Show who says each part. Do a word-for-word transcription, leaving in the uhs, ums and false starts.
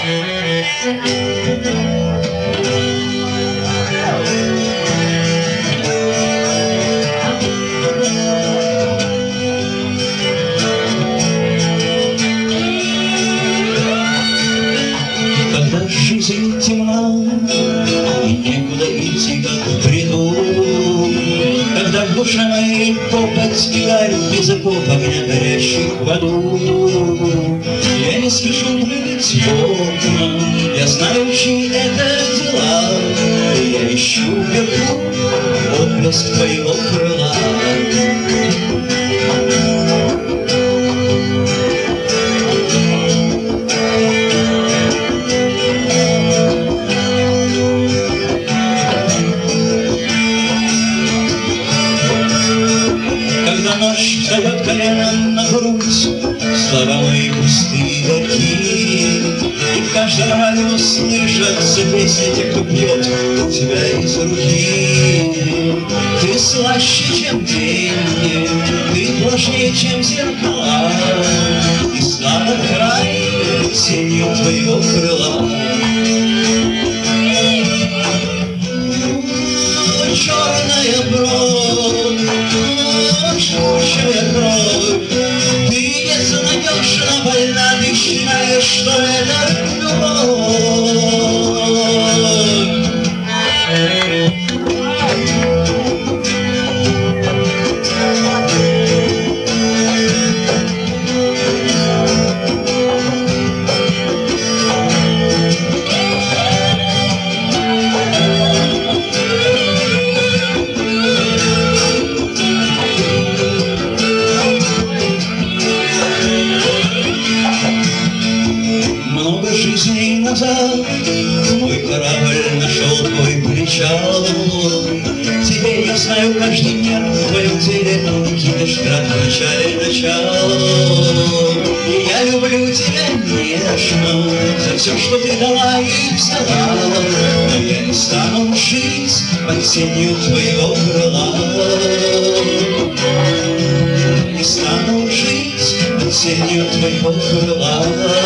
Speaker 1: Когда жизнь темна и некуда идти, как в бреду, когда в душе моей копоть и гарь без окоп огня горящих в аду, я не спешу прыгать в окна, я знаю, чьи это дела, я ищу вверху отблеск твоего крыла. Когда ночь встает коленом на грудь, слова мои пустые горькие, и в каждом радио слышатся песни тех, кто пьет тебя из руки. Ты слаще, чем деньги, ты влажнее, чем зеркала, и сладок край тенью твоего крыла. Черная бровь, жгучая кровь, ты безнадежно больна, ты считаешь, что это любовь. Много жизней назад мой корабль нашел твой причал. Теперь я знаю каждый нерв в твоем теле, кипишь град в начале начала. И я люблю тебя нежно за все, что ты дала и взяла, но я не стану жить под тенью твоего крыла. Не стану жить под тенью твоего крыла.